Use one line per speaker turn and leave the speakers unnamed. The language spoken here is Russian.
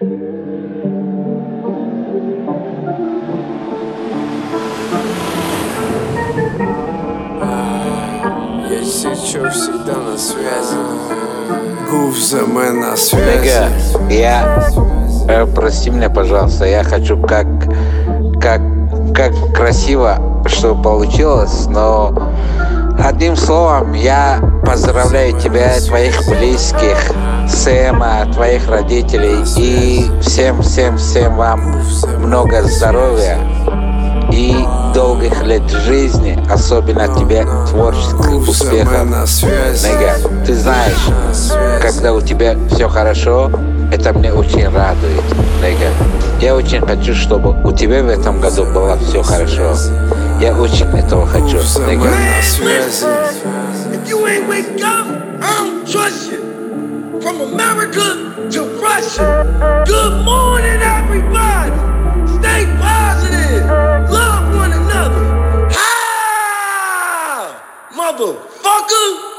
Я чё всегда на связи. Гуф за мной на связи.
Нега, прости меня, пожалуйста, я хочу как красиво, что получилось, но одним словом, я поздравляю тебя, твоих близких, Сэма, твоих родителей и всем вам много здоровья и долгих лет жизни, особенно тебе творческих успехов. Нега, ты знаешь, когда у тебя все хорошо, это мне очень радует, Нега. Я очень хочу, чтобы у тебя в этом году было все хорошо. Я очень этого хочу, Нега.
From America to Russia. Good morning, everybody. Stay positive. Love one another. Ah, motherfucker.